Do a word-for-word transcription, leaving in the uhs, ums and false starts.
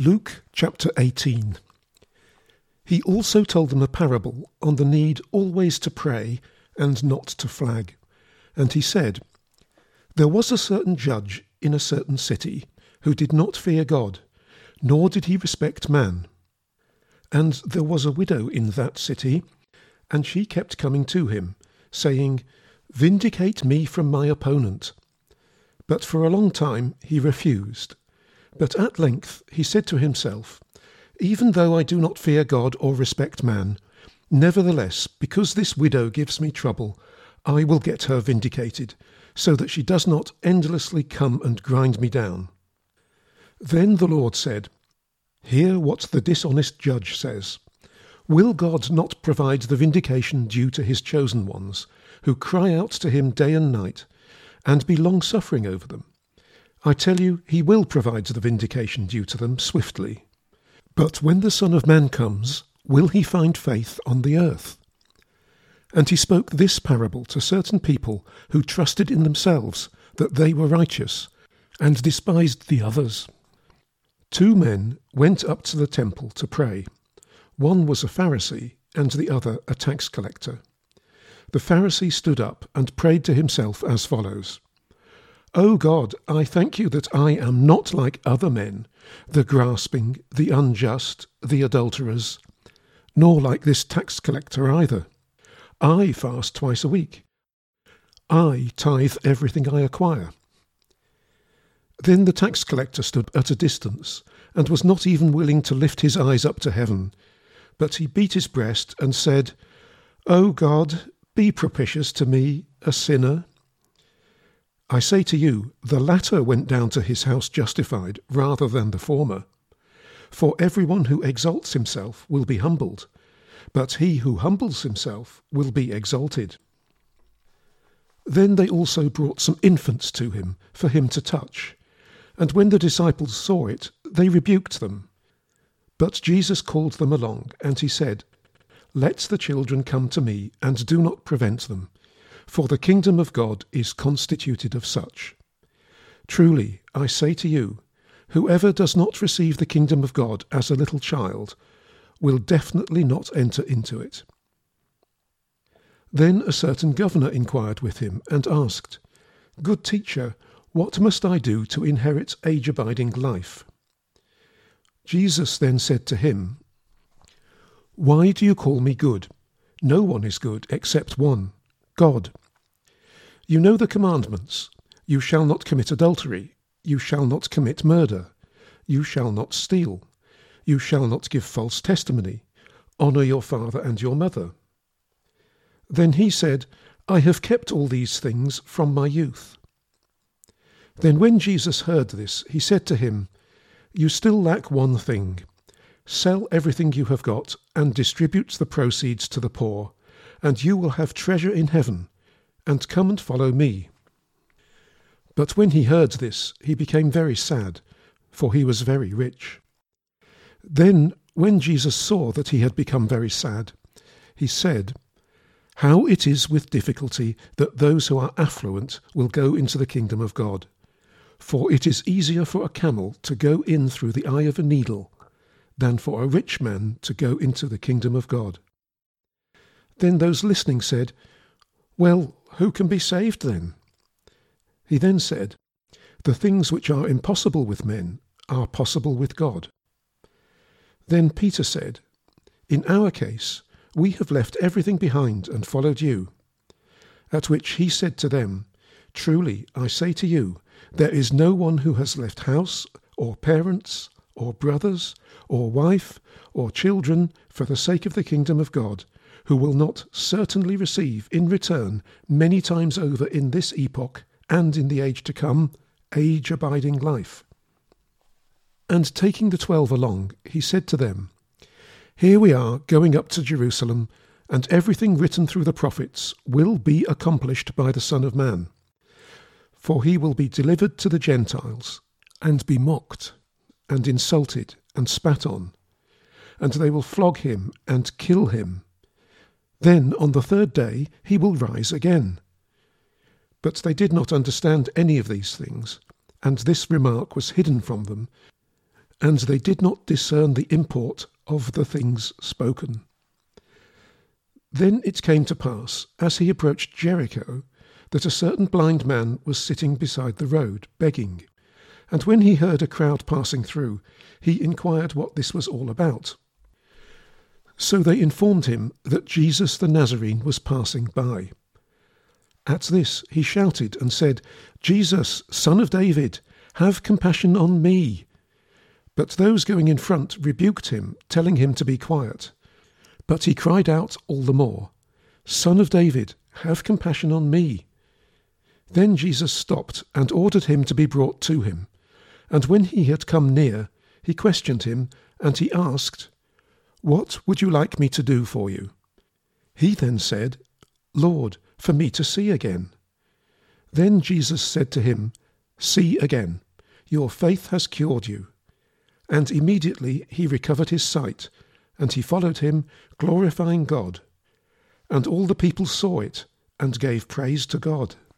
Luke chapter eighteen. He also told them a parable on the need always to pray and not to flag. And he said, There was a certain judge in a certain city who did not fear God, nor did he respect man. And there was a widow in that city, and she kept coming to him, saying, Vindicate me from my opponent. But for a long time he refused. But at length he said to himself, Even though I do not fear God or respect man, nevertheless, because this widow gives me trouble, I will get her vindicated, so that she does not endlessly come and grind me down. Then the Lord said, Hear what the dishonest judge says. Will God not provide the vindication due to his chosen ones, who cry out to him day and night, and be long-suffering over them? I tell you, he will provide the vindication due to them swiftly. But when the Son of Man comes, will he find faith on the earth? And he spoke this parable to certain people who trusted in themselves that they were righteous, and despised the others. Two men went up to the temple to pray. One was a Pharisee, and the other a tax collector. The Pharisee stood up and prayed to himself as follows. O God, I thank you that I am not like other men, the grasping, the unjust, the adulterers, nor like this tax collector either. I fast twice a week. I tithe everything I acquire. Then the tax collector stood at a distance, and was not even willing to lift his eyes up to heaven, but he beat his breast and said, O God, be propitious to me, a sinner. I say to you, the latter went down to his house justified rather than the former. For everyone who exalts himself will be humbled, but he who humbles himself will be exalted. Then they also brought some infants to him for him to touch, and when the disciples saw it, they rebuked them. But Jesus called them along, and he said, Let the children come to me, and do not prevent them, for the kingdom of God is constituted of such. Truly, I say to you, whoever does not receive the kingdom of God as a little child will definitely not enter into it. Then a certain governor inquired with him and asked, Good teacher, what must I do to inherit age-abiding life? Jesus then said to him, Why do you call me good? No one is good except one, God. You know the commandments. You shall not commit adultery. You shall not commit murder. You shall not steal. You shall not give false testimony. Honour your father and your mother. Then he said, I have kept all these things from my youth. Then when Jesus heard this, he said to him, You still lack one thing. Sell everything you have got and distribute the proceeds to the poor, and you will have treasure in heaven, and come and follow me. But when he heard this, he became very sad, for he was very rich. Then, when Jesus saw that he had become very sad, he said, How it is with difficulty that those who are affluent will go into the kingdom of God. For it is easier for a camel to go in through the eye of a needle than for a rich man to go into the kingdom of God. Then those listening said, Well, who can be saved then? He then said, The things which are impossible with men are possible with God. Then Peter said, In our case, we have left everything behind and followed you. At which he said to them, Truly, I say to you, there is no one who has left house, or parents, or brothers, or wife, or children, for the sake of the kingdom of God, who will not certainly receive in return many times over in this epoch and in the age to come, age-abiding life. And taking the twelve along, he said to them, Here we are going up to Jerusalem, and everything written through the prophets will be accomplished by the Son of Man. For he will be delivered to the Gentiles, and be mocked, and insulted, and spat on, and they will flog him and kill him. Then on the third day he will rise again. But they did not understand any of these things, and this remark was hidden from them, and they did not discern the import of the things spoken. Then it came to pass, as he approached Jericho, that a certain blind man was sitting beside the road, begging. And when he heard a crowd passing through, he inquired what this was all about. So they informed him that Jesus the Nazarene was passing by. At this he shouted and said, "Jesus, Son of David, have compassion on me." But those going in front rebuked him, telling him to be quiet. But he cried out all the more, "Son of David, have compassion on me." Then Jesus stopped and ordered him to be brought to him. And when he had come near, he questioned him, and he asked, "What would you like me to do for you?" He then said, "Lord, for me to see again." Then Jesus said to him, "See again, your faith has cured you." And immediately he recovered his sight, and he followed him, glorifying God. And all the people saw it, and gave praise to God.